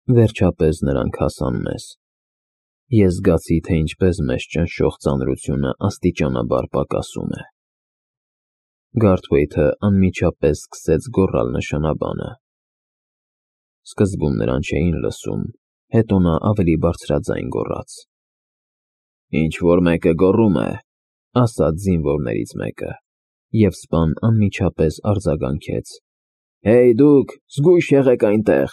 Վերջապես նրանք հասան մեզ։ Ես զգացի, թե ինչպես մեզ ճնշող ծանրությունը աստիճանաբար պակասում է։ Գարթվեյթը անմիջապես սկսեց գոռալ նշանաբանը։ Սկզբում նրան չէին լսում, հետո նա ավելի բարձրաձայն գոռաց։ Ինչ-որ մեկը գոռում է, ասաց զինվորներից մեկը, և սպան անմիջապես արձագանքեց. Հեյ դուք, զգույշ եղեք այնտեղ։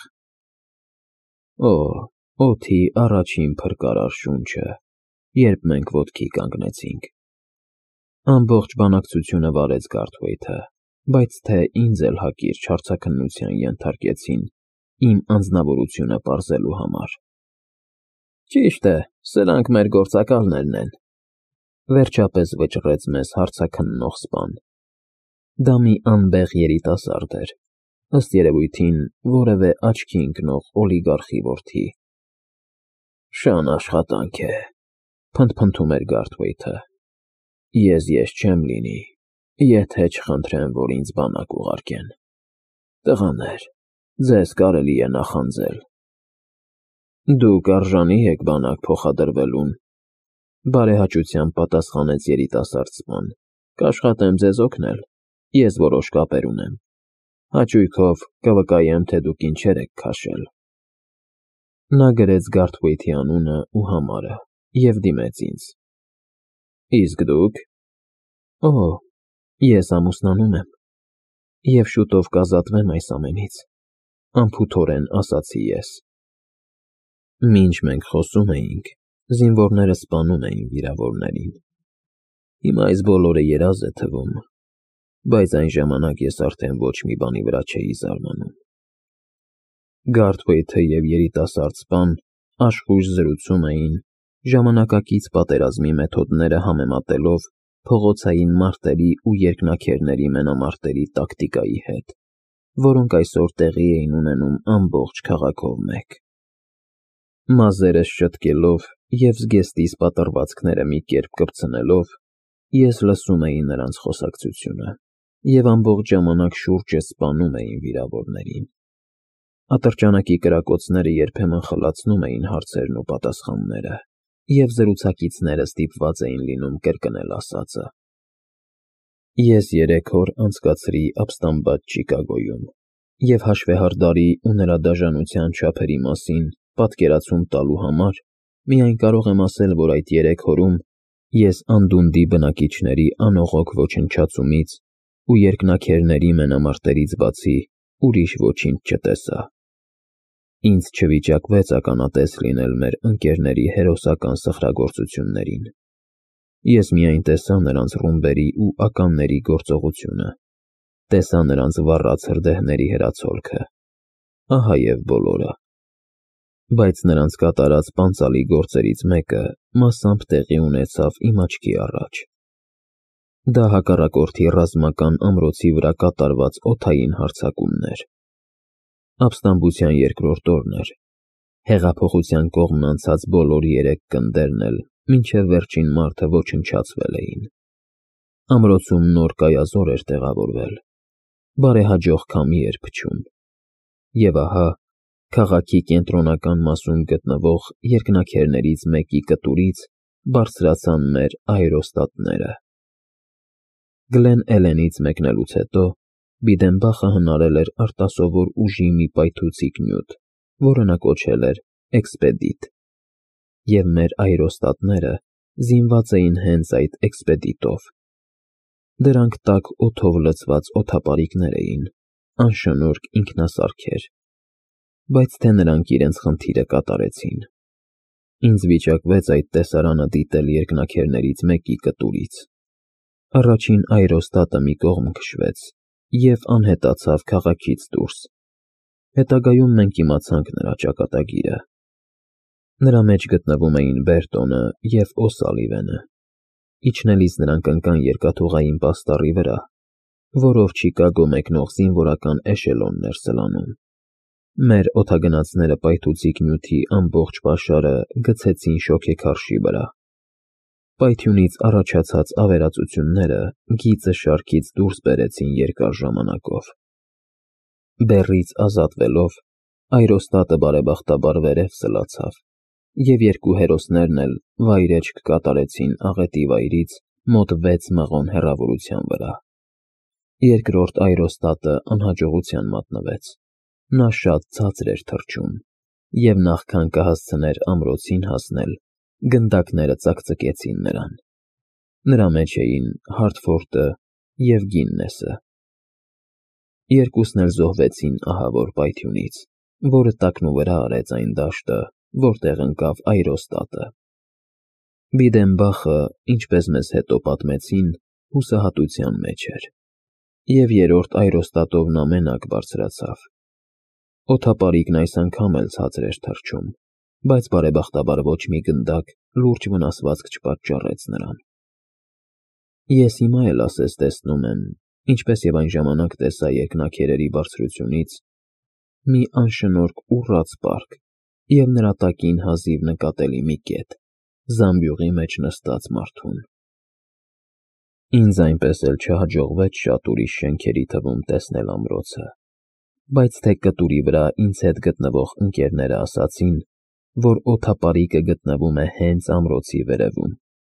Օ, օդի առաջին փրկարար շունչը, երբ մենք ոտքի կանգնեցինք։ Ամբողջ բանակցությունը վարեց Գարթվեյթը, բայց թե ինձ էլ հակիրճ հարցաքննության ենթարկեցին իմ անձնավորությունը պարզելու համար։ Ճիշտ է, սրանք մեր գործակալներն են, վերջապես վճռեց մեզ հարցաքննող սպան։ Դա մի անբեղ երիտասարդ էր, ըստ երևույթին որևէ աչքի ընկնող օլիգարխի որդի։ Շան աշխատանք է, փնթփնթում էր Գարթվեյթը։ Ես չեմ լինի, եթե չխնդրեմ, որ ինձ բանակ ուղարկեն։ Տղաներ, ձեզ կարելի է նախանձել։ Դուք արժանի եք բանակ փոխադրվելուն, բարեհաճությամբ պատասխանեց երիտասարդ սպան։ Կաշխատեմ ձեզ օգնել, ես որոշ կապեր ունեմ։ Հաճույքով կվկայեմ, թե դուք ինչեր եք քաշել։ Նա գրեց Գարթվեյթի անունը ու համարը և դիմեց ինձ։ Իսկ դուք։ Օ, ես ամուսնանում եմ և շուտով կազատվեմ այս ամենից, անփութորեն ասացի ես։ Մինչ մենք խոսում էինք, զինվորները սպանում էին վիրավորներին։ Հիմա այս բոլորը երազ է թվում, բայց այն ժամանակ ես արդեն ոչ մի բանի վրա չէի զարմանում։ Գարթվեյթը և երիտասարդ սպան աշխույժ զրուցում էին, ժամանակակից պատերազմի մեթոդները համեմատելով փողոցային մարտերի ու երկնաքերների մենամարտերի տակտիկայի հետ, որոնք այսօր տեղի էին ունենում ամբողջ քաղաքով մեկ։ Մազերս շտկելով և զգեստիս պատռվածքները մի կերպ կպցնելով, ես լսում էի նրանց խոսակցությունը և ամբողջ ժամանակ շուրջս սպանում էին վիրավորներին։ Ատրճանակի կրակոցները երբեմն խլացնում էին հարցերն ու պատասխանները, և զրուցակիցները ստիպված էին լինում կրկնել ասածը։ Ես 3 օր անցկացրի ապստամբած Չիկագոյում և հաշվեհարդարի ու նրա դաժանության չափերի մասին պատկերացում տալու համար միայն կարող եմ ասել, որ այդ 3 օրում ես անդունդի բնակիչների անողոք ոչնչացումից ու երկնաքերների մենամարտերից բացի ուրիշ ոչինչ չտեսա։ Ինձ չվիճակվեց ականատես լինել մեր ընկերների հերոսական սխրագործություններին։ Ես միայն տեսա նրանց ռումբերի ու ականների գործողությունը, տեսա նրանց վառած հրդեհների հրացոլքը, ահա և բոլորը։ Բայց նրանց կատարած պանծալի գործերից մեկը մասամբ տեղի ունեցավ իմ աչքի առաջ։ Դա հակառակորդի ռազմական ամրոցի վրա կատարված օդային հարձակումն էր։ Ապստամբության 2-րդ օրն էր։ Հեղափոխության կողմն անցած բոլոր 3 գնդերն էլ մինչև վերջին մարդը ոչնչացվել էին։ Ամրոցում նոր կայազոր էր տեղավորվել, բարեհաջող քամի էր փչում։ Եվ ահա, քաղաքի կենտրոնական մասում գտնվող երկնաքերներից մեկի կտուրից բարձրացան մեր աերոստատները։ Գլեն Էլենից մեկնելուց հետո Բիդենբախը հնարել էր արտասովոր ուժի մի պայթուցիկ նյութ, որը նա կոչել էր էքսպեդիտ, և մեր աերոստատները զինված էին հենց այդ էքսպեդիտով։ Դրանք տաք օդով լցված օդապարիկներ էին, անշնորհք ինքնասարքեր, բայց թե նրանք իրենց խնդիրը կատարեցին։ Ինձ վիճակվեց այդ տեսարանը դիտել երկնաքերներից մեկի կտուրից։ Առաջին աերոստատը մի կողմ քշվեց և անհետացավ քաղաքից դուրս։ Հետագայում մենք իմացանք նրա ճակատագիրը։ Նրա մեջ գտնվում էին Բերտոնը և Օսալիվենը։ Իջնելիս նրանք ընկան երկաթուղային պաստառի վրա, որով Չիկագո մեկնող զինվորական էշելոնն էր սլանում։ Մեր օդագնացները պայթուցիկ նյութի ամբողջ պաշարը գցեցին շոգեքարշի վրա։ Պայթյունից առաջացած ավերածությունները գիծը շարքից դուրս բերեցին երկար ժամանակով։ Բեռից ազատվելով, Այրոստատը բարեբախտաբար վերև սլացավ, և երկու հերոսներն էլ վայրէջք կատարեցին աղետի վայրից մոտ 6 մղոն հեռավորության վրա։ Երկրորդ այրոստատը անհաջողության մատնվեց։ Նա շատ ցածր էր թռչում, և նախքան կհասցներ ամրոցին հասնել, գնդակները ծակծկեցին նրան։ Նրա մեջ էին Հարթֆորդը և Գիննեսը։ Երկուսն էլ զոհվեցին ահավոր պայթյունից, որը տակնուվրա արեց այն դաշտը, որտեղ ընկավ այրոստատը։ Բիդենբախը, ինչպես մեզ հետո պատմեցին, հուսահատության մեջ էր, և երրորդ այրոստատով նա մենակ բարձրացավ։ Օդապարիկն այս անգամ էլ ցածր էր թռչում, բայց բարեբախտաբար ոչ մի գնդակ լուրջ վնասվածք չպատճառեց նրան։ Ես հիմա էլ ասես տեսնում եմ, ինչպես և այն ժամանակ տեսա երկնաքերերի բարձրությունից, մի անշնորհք ուռած պարկ և նրա տակին հազիվ նկատելի մի կետ, զամբյուղի մեջ նստած մարդուն։ Ինձ այնպես էլ չհաջողվեց շատ ուրիշ շենքերի թվում տեսնել ամրոցը, բայց թե կտուրի վրա ինձ հետ գտնվող ընկերները ասացին, որ օդապարիկը գտնվում է հենց ամրոցի վերևում։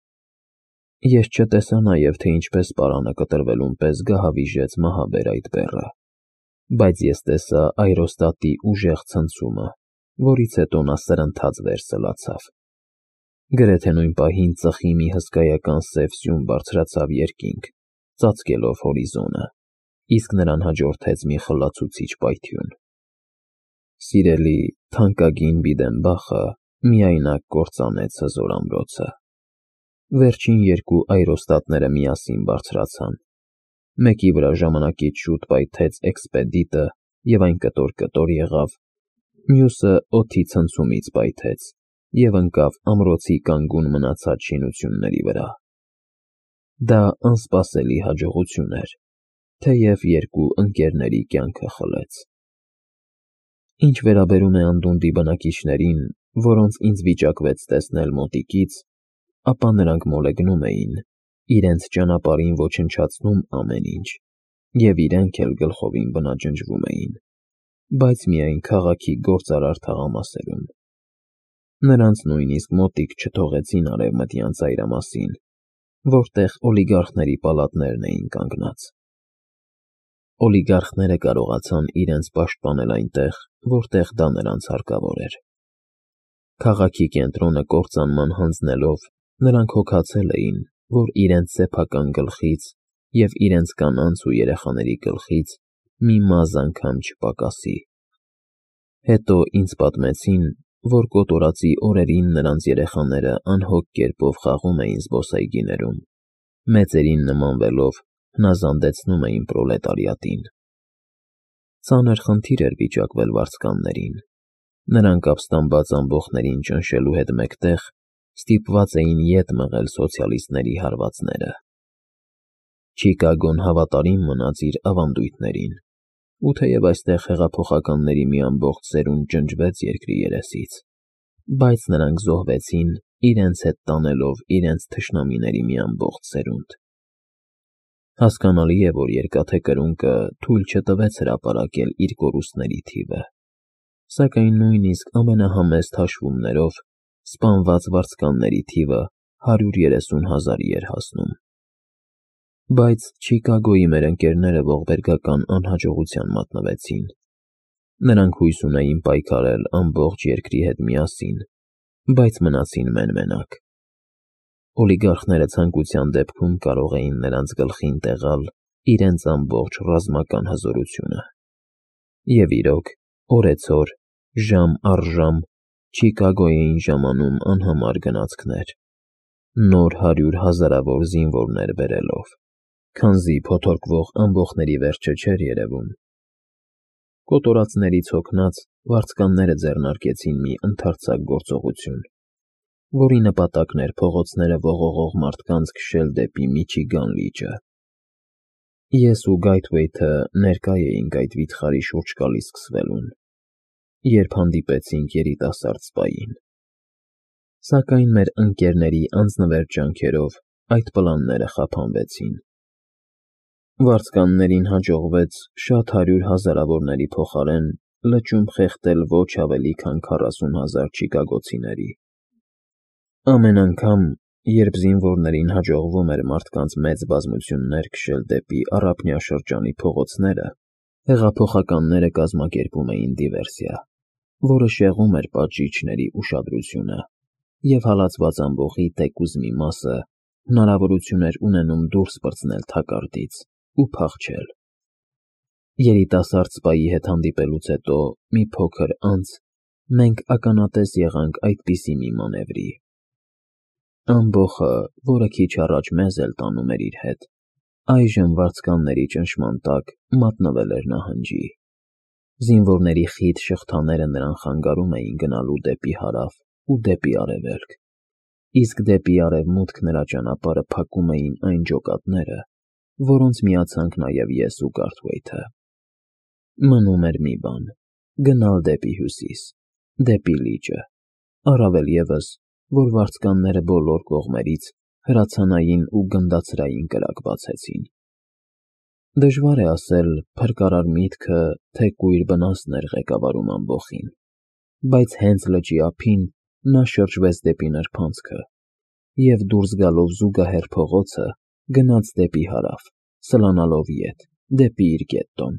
Ես չտեսա նաև, թե ինչպես պարանը կտրվելուն պես գահավիժեց մահաբեր այդ բեռը, բայց ես տեսա այրոստատի ուժեղ ցնցումը, որից հետո նա սրընթաց վեր սլացավ։ Գրեթե նույն պահին ծխի մի հսկայական սև սյուն բարձրացավ երկինք, ծածկելով հորիզոնը, իսկ նրան հաջորդեց մի խլացուցիչ պայթյուն։ Սիրելի, թանկագին Բիդենբախը միայնակ կործանեց հզոր ամրոցը։ Վերջին երկու այրոստատները միասին բարձրացան։ Մեկի վրա ժամանակից շուտ պայթեց էքսպեդիտը և այն կտոր-կտոր եղավ, մյուսը օդի ցնցումից պայթեց և ընկավ ամրոցի կանգուն մնացած շինությունների վրա։ Դա անսպասելի հաջողություն էր, թեև երկու ընկերների կյանքը խլեց։ Ինչ վերաբերում է անդունդի բնակիչներին, որոնց ինձ վիճակվեց տեսնել մոտիկից, ապա նրանք մոլեգնում էին, իրենց ճանապարհին ոչնչացնում ամեն ինչ, և իրենք էլ գլխովին բնաջնջվում էին, բայց միայն քաղաքի գործարար թաղամասերում։ Նրանց նույնիսկ մոտիկ չթողեցին արևմտյան ծայրամասին, որտեղ օլիգարխների պալատներն էին կանգնած։ Օլիգարխները կարողացան իրենց պաշտպանել այնտեղ, որտեղ դա նրանց հարկավոր էր։ Քաղաքի կենտրոնը կործանման հանձնելով, նրանք հոգացել էին, որ իրենց սեփական գլխից և իրենց կանանց ու երեխաների գլխից մի մազ անգամ չպակասի։ Հետո ինձ պատմեցին, որ կոտորածի օրերին նրանց երեխաները անհոգ կերպով խաղում էին զբոսայգիներում, մեծերին նմանվելով հնազանդեցնում էին պրոլետարիատին։ Ծանր խնդիր էր վիճակվել վարձկաններին։ Նրանք ապստամբած ամբոխներին ճնշելու հետ մեկտեղ ստիպված էին ետ մղել սոցիալիստների հարվածները։ Չիկագոն հավատարիմ մնաց իր ավանդույթներին, ու թեև այստեղ հեղափոխականների մի ամբողջ սերունդ ջնջվեց երկրի երեսից, բայց նրանք զոհվեցին, իրենց հետ տանելով իրենց թշնամիների մի ամբողջ սերունդ։ Հասկանալի է, որ Երկաթե Կրունկը թույլ չտվեց հրապարակել իր կորուստների թիվը, սակայն նույնիսկ ամենահամեստ հաշվումներով սպանված վարձկանների թիվը 130,000-ի էր հասնում։ Բայց Չիկագոյի մեր ընկերները ողբերգական անհաջողության մատնվեցին։ Նրանք հույս ունեին պայքարել ամբողջ երկրի հետ միասին, բայց մնացին մեն-մենակ։ Օլիգարխները ցանկության դեպքում կարող էին նրանց գլխին տեղալ իրենց ամբողջ ռազմական հզորությունը։ Եվ իրոք, օրեցօր, ժամ առ ժամ Չիկագո էին ժամանում անհամար գնացքներ, նոր 100,000-ավոր զինվորներ բերելով, քանզի փոթորկվող ամբոխների վերջը չէր երևում։ Կոտորածներից հոգնած վարձկանները ձեռնարկեցին մի ընդարձակ գործողություն, որի նպատակն էր փողոցները ողողող մարդկանց քշել դեպի Միչիգան լիճը։ Ես ու Գայթվեյթը ներկա էինք այդ վիթխարի շուրջկալի սկսվելուն, երբ հանդիպեցինք երիտասարդ սպային։ Սակայն մեր ընկերների անձնվեր ջանքերով այդ պլանները խափանվեցին։ Վարձկաններին հաջողվեց շատ 100,000-ավորների փոխարեն լճում խեղդել ոչ ավելի քան 40,000 չիկագոցիների։ Ամեն անգամ, երբ զինվորներին հաջողվում էր մարդկանց մեծ բազմություններ քշել դեպի Առափնյա շրջանի փողոցները, հեղափոխականները կազմակերպում էին դիվերսիա, որը շեղում էր պատժիչների ուշադրությունը, և հալածված ամբոխի թեկուզ մի մասը հնարավորություն էր ունենում դուրս պրծնել թակարդից ու փախչել։ Երիտասարդ սպայի հետ հանդիպելուց հետո մի փոքր անց մենք ականատես եղանք այդպիսի մի մանևրի։ Ամբոխը, որը քիչ առաջ մեզ էլ տանում էր իր հետ, այժմ վարձկանների ճնշման տակ մատնվել էր նահանջի։ Զինվորների խիտ շղթաները նրան խանգարում էին գնալու դեպի հարավ ու դեպի արևելք, իսկ դեպի արևմուտք նրա ճանապարհը փակում էին այն ջոկատները, որոնց միացանք նաև ես ու Գարթվեյթը։ Մնում էր մի բան՝ գնալ դեպի հյուսիս, դեպի լիճը, առավել ևս, որ վարձկանները բոլոր կողմերից հրացանային ու գնդացրային կրակ բացեցին։ Դժվար է ասել, փրկարար միտքը, թե կույր վնասն էր ղեկավարում ամբոխին, բայց հենց լճի ափին նա շրջվեց դեպի նրբանցքը և դուրս գալով զուգահեռ փողոցը գնաց դեպի հարավ, սլանալով ետ, դեպի իր գետտոն։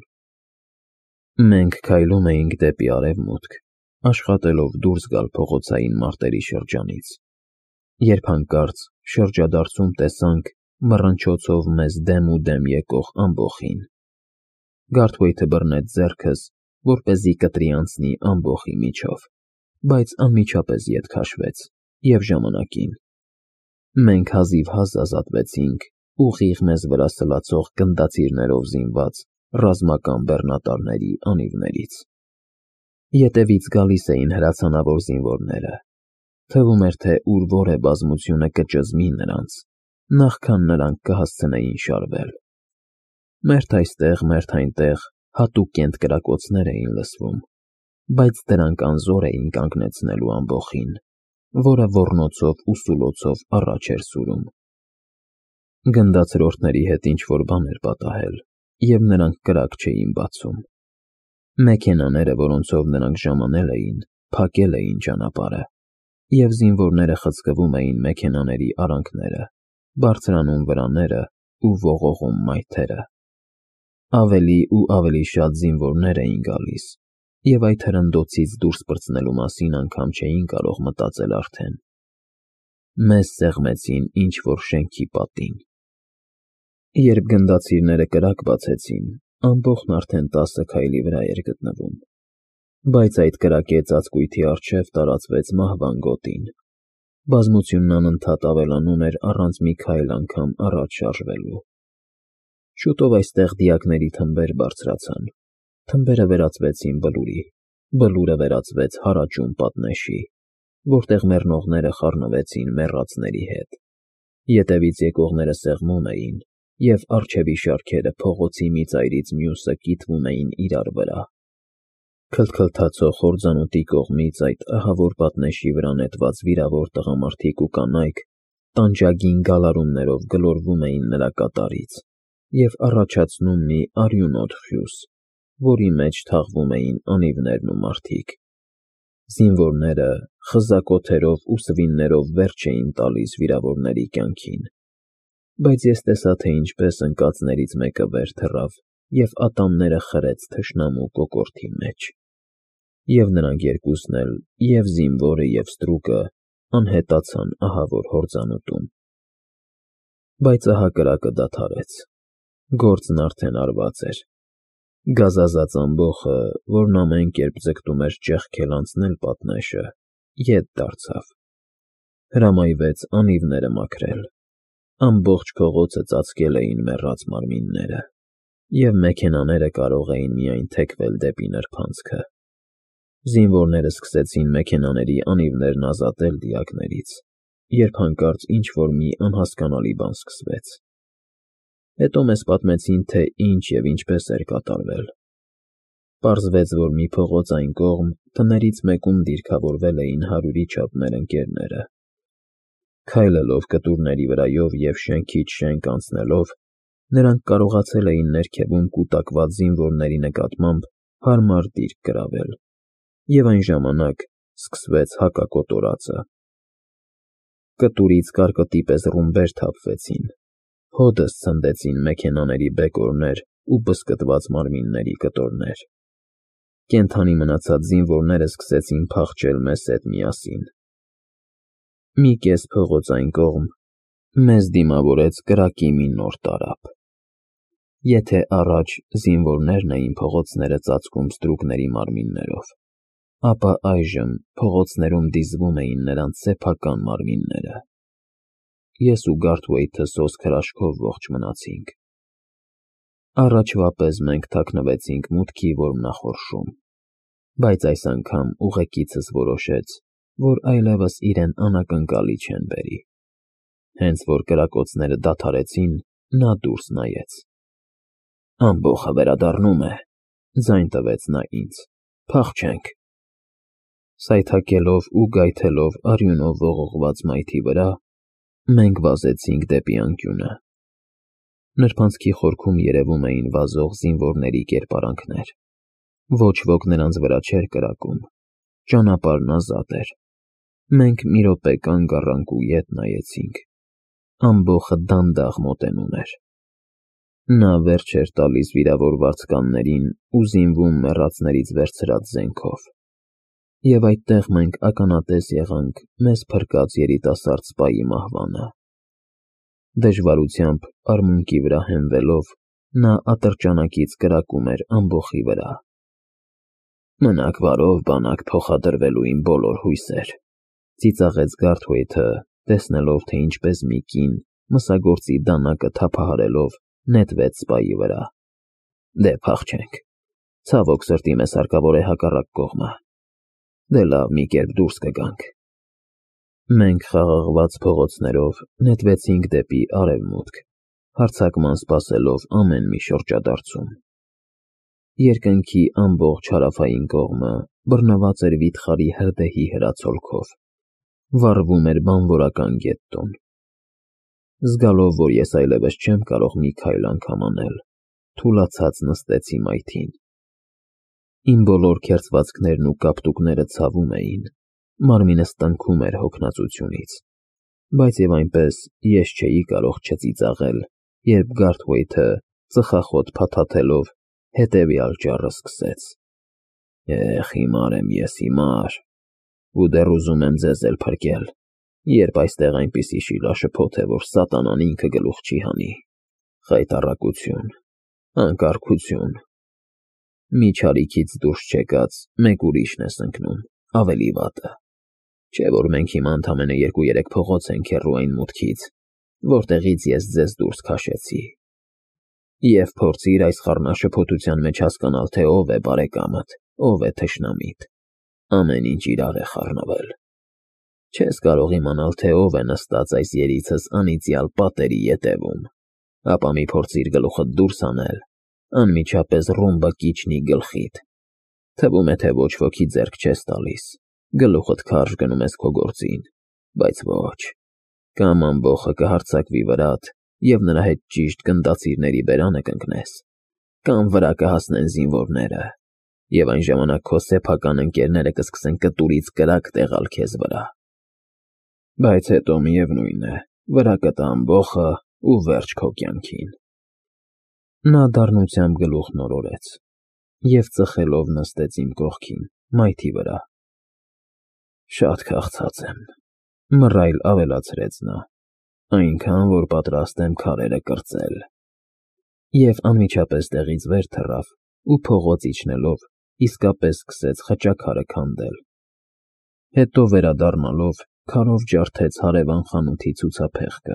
Մենք քայլում էինք դեպի արևմուտք, աշխատելով դուրս գալ փողոցային մարտերի շրջանից, երբ հանկարծ շրջադարձում տեսանք մռնչոցով մեզ դեմ ու դեմ եկող ամբոխին։ Գարթվեյթը բռնեց ձեռքս, որպեսզի կտրի անցնի ամբոխի միջով, բայց անմիջապես ետ քաշվեց և ժամանակին։ Մենք հազիվհազ ազատվեցինք ուղիղ մեզ վրա սլացող գնդացիրներով զինված ռազմական բեռնատարների անիվներից։ Ետևից գալիս էին հրացանավոր զինվորները։ Թվում էր, թե ուր որ է բազմությունը կճզմի նրանց, նախքան նրանք կհասցնեին շարվել։ Մերթ այստեղ, մերթ այնտեղ հատուկ կենտկրակոցներ էին լսվում, բայց դրանք անզոր էին կանգնեցնելու ամբոխին, որը ոռնոցով ու սուլոցով առաջ էր սուրում։ Գնդացրորդների հետ ինչ-որ բան էր պատահել, և նրանք կրակ չէին բացում։ Մեքենաները, որոնցով նրանք ժամանել էին, փակել էին ճանապարհը, և զինվորները խցկվում էին մեքենաների արանքները, բարձրանում վրաները ու ողողում մայթերը։ Ավելի ու ավելի շատ զինվորներ էին գալիս, և այդ հրնդոցից դուրս պրծնելու մասին անգամ չէին կարող մտածել արդեն։ Մեզ սեղմեցին ինչ-որ շենքի պատին։ Երբ գնդացիրները կրակ բացեցին, ամբոխն արդեն 10 քայլի վրա էր գտնվում, բայց այդ կրակե ծածկույթի առջև տարածվեց մահվան գոտին։ Բազմությունն անընդհատ ավելանում էր առանց մի քայլ անգամ առաջ շարժվելու։ Շուտով այստեղ դիակների թմբեր բարձրացան, թմբերը վերածվեցին բլուրի, բլուրը վերածվեց հարաճուն պատնեշի, որտեղ մեռնողները խառնվեցին մեռածների հետ։ Ետևից եկողները սեղմում էին, և առջևի շարքերը փողոցի մի ծայրից մյուսը կիտվում էին իրար վրա։ Քլթքլթացող հորձանուտի կողմից այդ ահավոր պատնեշի վրա նետված վիրավոր տղամարդիկ ու կանայք տանջագին գալարումներով գլորվում էին նրա կատարից և առաջացնում մի արյունոտ խյուս, որի մեջ թաղվում էին անիվներն ու մարդիկ։ Զինվորները խզակոթերով ու սվիններով վերջ էին տալիս վիրավորների կյանքին, բայց ես տեսա, թե ինչպես ընկածներից մեկը վեր թռավ և ատամները խրեց թշնամու կոկորդի մեջ, և նրանք երկուսն էլ, և զինվորը, և ստրուկը, անհետացան ահավոր հորձանուտում։ Բայց ահա կրակը դադարեց, գործն արդեն արված էր։ Գազազած ամբոխը, որն ամեն կերպ ձգտում էր ճեղքել անցնել պատնեշը, ետ դարձավ։ Հրամայվեց անիվները մաքրել։ Ամբողջ փողոցը ծածկել էին մեռած մարմինները, և մեքենաները կարող էին միայն թեքվել դեպի նրբանցքը։ Զինվորները սկսեցին մեքենաների անիվներն ազատել դիակներից, երբ հանկարծ ինչ-որ մի անհասկանալի բան սկսվեց։ Հետո մեզ պատմեցին, թե ինչ և ինչպես էր կատարվել։ Պարզվեց, որ մի փողոց այն կողմ տներից մեկում դիրքավորվել էին 100-ի չափ մեր ընկերները։ Քայլելով կտուրների վրայով և շենքից շենք անցնելով, նրանք կարողացել էին ներքևում կուտակված զինվորների նկատմամբ հարմար դիրք գրավել, և այն ժամանակ սկսվեց հակակոտորածը։ Կտուրից կարկտի պես ռումբեր թափվեցին, հօդս ցնդեցին մեքենաների բեկորներ ու բզկտված մարմինների կտորներ։ Կենդանի մնացած զինվորները սկսեցին փախչել մեզ հետ միասին։ Մի կես փողոց այն կողմ մեզ դիմավորեց կրակի մի նոր տարափ։ Եթե առաջ զինվորներն էին փողոցները ծածկում ստրուկների մարմիններով, ապա այժմ փողոցներում դիզվում էին նրանց սեփական մարմինները։ Ես ու Գարթուեյթը սոսկ հրաշքով ողջ մնացինք։ Առաջվա պես մենք թաքնվեցինք մուտքի որմնախորշում, բայց այս անգամ ուղեկիցս որոշեց, որ այլևս իրեն անակնկալի չեն բերի։ Հենց որ կրակոցները դադարեցին, նա դուրս նայեց։ «Ամբոխը վերադառնում է», ձայն տվեց նա ինձ։ «Փախչենք»։ Սայթաքելով ու գայթելով արյունով ողողված մայթի վրա, մենք վազեցինք դեպի անկյունը։ Նրբանցքի խորքում երևում էին վազող զինվորների կերպարանքներ։ Ոչ ոք նրանց վրա չէր կրակում։ Ճանապարհն ազատ էր։ Մենք մի րոպե կանգ առանք ու ետ նայեցինք։ Ամբոխը դանդաղ մոտենում էր։ Նա վերջ էր տալիս վիրավորված կաններին ու զինվում մեռածներից վերցրած զենքով։ Եվ այդտեղ մենք ականատես եղանք մեզ փրկած երիտասարդ սպայի մահվանը։ Դժվարությամբ արմունկի վրա հենվելով, նա ատրճանակից կրակում էր ամբոխի վրա։ «Մնաք բարով, բանակ, փոխադրվելու իմ բոլոր հույսեր», ծիծաղեց Գարթուեյթը, տեսնելով, թե ինչպես մի կին, մսագործի դանակը թափահարելով, նետվեց սպայի վրա։ «Դե փախչենք։ Ցավոք սրտի մեզ հարկավոր է հակառակ կողմը։ Դե լավ, մի կերպ դուրս կգանք»։ Մենք խաղաղված փողոցներով նետվեցինք դեպի արևմուտք, հարձակման սպասելով ամեն մի շրջադարձում։ Երկնքի ամբողջ հարավային կողմը բռնված էր վիթխարի հրդեհի հրացոլքով։ Վառվում էր բանվորական գետտոն։ Զգալով, որ ես այլևս չեմ կարող մի քայլ անգամ անել, թուլացած նստեցի մայթին։ Իմ բոլոր քերծվածքներն ու կապտուկները ցավում էին, մարմինս տնքում էր հոգնածությունից, բայց և այնպես ես չէի կարող չծիծաղել, երբ Գարթուեյթը, ծխախոտ փաթաթելով, հետևյալ ճառը սկսեց. «Հիմար եմ ես, հիմար, ու դեռ ուզում եմ ձեզ էլ փրկել, երբ այստեղ այնպիսի շիլաշփոթ է, որ սատանան ինքը գլուխ չի հանի։ Խայտառակություն, անկարգություն։ Մի չարիքից դուրս չեկած մեկ ուրիշն ես ընկնում, ավելի վատը։ Չէ՞ որ մենք հիմա ընդամենը 2-3 փողոց ենք հեռու այն մուտքից, որտեղից ես ձեզ դուրս քաշեցի։ Եվ փորձիր այս խառնաշփոթության մեջ հասկանալ, թե ով է բարեկամդ, ով է թշնամիդ։ Ամեն ինչ իրար է խառնվել։ Չես կարող իմանալ, թե ով է նստած այս երիցս անիծյալ պատերի ետևում, ապա մի փորձիր գլուխդ դուրս հանել, անմիջապես ռումբը կիջնի գլխիդ։ Թվում է, թե ոչ ոքի ձեռք չես տալիս, գլուխդ քարշ գնում ես քո գործին, բայց ոչ։ Կամ ամբոխը կհարձակվի վրադ և նրա հետ ճիշտ գնդացիրների բերանը կընկնես, կամ վրա կհասնեն զինվորները, և այն ժամանակ քո սեփական ընկերները կսկսեն կտուրից կրակ տեղալ քեզ վրա։ Բայց հետո, միևնույն է, վրա կտա ամբոխը ու վերջ քո կյանքին»։ Նա դառնությամբ գլուխն օրորեց և ծխելով նստեց իմ կողքին, մայթի վրա։ «Շատ քաղցած եմ», մռայլ ավելացրեց նա, «այնքան, որ պատրաստ եմ քարերը կրծել»։ Եվ անմիջապես տեղից վեր թռավ ու փողոց իջնելով իսկապես սկսեց խճաքարը քանդել։ Հետո վերադառնալով քարով ջարդեց հարևան խանութի ցուցափեղկը։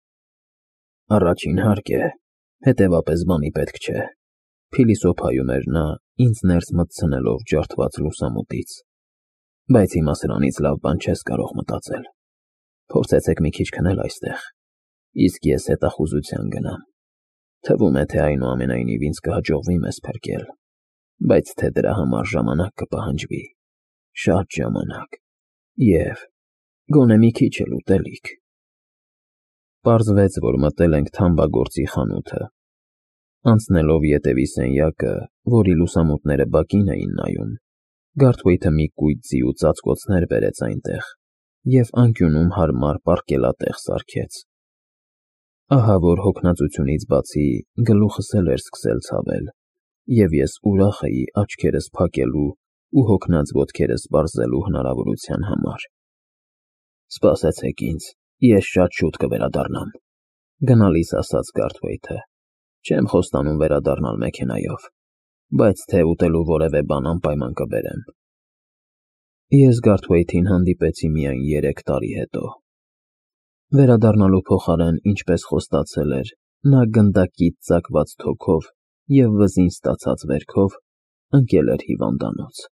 «Առաջին հարկ է, հետևապես բանի պետք չէ», փիլիսոփայում էր նա, ինձ ներս մտցնելով ջարդված լուսամուտից։ «Բայց հիմա սրանից լավ բան չես կարող մտածել։ Փորձեցեք մի քիչ քնել այստեղ, իսկ ես հետախուզության գնամ։ Թվում է, թե այնուամենայնիվ ինձ կհաջողվի մեզ փրկել, բայց թե դրա համար ժամանակ կպահանջվի, շատ ժամանակ, և գոնե մի քիչ էլ ուտելիք»։ Պարզվեց, որ մտել ենք թամբագործի խանութը։ Անցնելով ետևի սենյակը, որի լուսամուտները բակին էին նայում, Գարթվեյթը մի կույտ ձի ու ծածկոցներ բերեց այնտեղ և անկյունում հարմար պառկելատեղ սարքեց։ Ահա որ հոգնածությունից բացի գլուխս էլ էր սկսել ցավել, և ես ուրախ էի աչքերս փակելու ու հոգնած ոտքերս պարզելու հնարավորության համար։ «Սպասեցեք ինձ, ես շատ շուտ կվերադառնամ», գնալիս ասաց Գարթվեյթը։ «Չեմ խոստանում վերադառնալ մեքենայով, բայց թե ուտելու որևէ բան անպայման կբերեմ»։ Ես Գարթվեյթին հանդիպեցի միայն 3 տարի հետո։ Վերադառնալու փոխարեն, ինչպես խոստացել էր, նա գնդակից ծակված թոքով և վզին ստացած վերքով ընկել էր հիվանդանոց։